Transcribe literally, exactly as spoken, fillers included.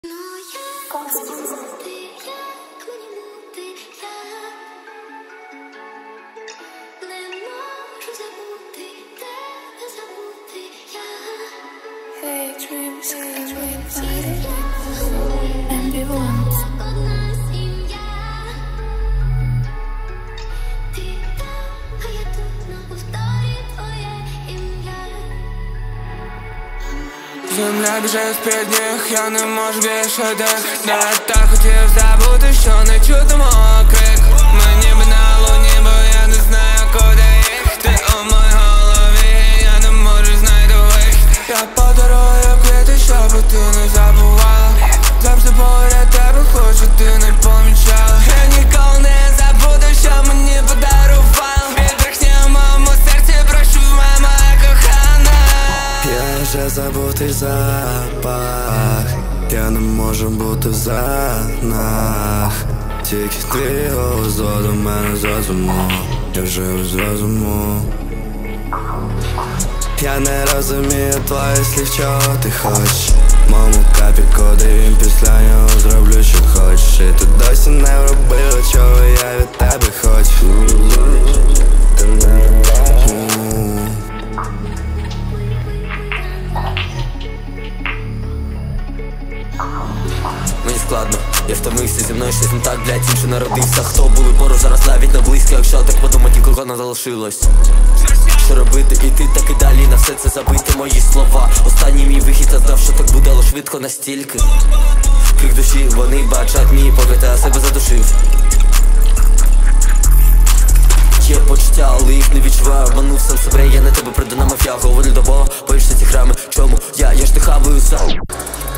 Hey, dreams, everybody, ambulance. Земля біжить з-під ніг, я не можу більше дихати. Да, я так хотів забути, що не чути мого крик. Мені би на луні, бо я не знаю, куди їхати. У моїй голові я не можу знайти вихід. Я подарую квіти, щоб ти не забувала. Завжди поряд тебе, хоч ти не помічала. Я ніколи не забуду, що мені подарувала. Від брехні в моєму серці прошу мене, моя кохана. Я вже забутий запах, я не можу бути в занах. Тільки твій голос до мене з розуму, я живу з розуму. Я не розумію твоїх слів, чого ти хочеш. Моєму капі коди, після нього зроблю, що хочеш. І ти досі не вробила, чого я від тебе хочу. Мені складно, я втомився, зі мною щось не так, блядь, інший народився. Хто були поруч, зараз навіть не близько. Якщо так подумати, нікого не залишилось. Що робити, іти так і далі, на все це забити мої слова. Останній мій вихід, я знав, що так буде, але швидко настільки. Крик душі, вони бачать мій погляд, я себе задушив. Є почуття, але їх не відчуваю. Обманув сам себе, я на тебе придана мафія. Говорю до Бога, боїшся ці храми. Чому? Я, я ж не хаваю сам.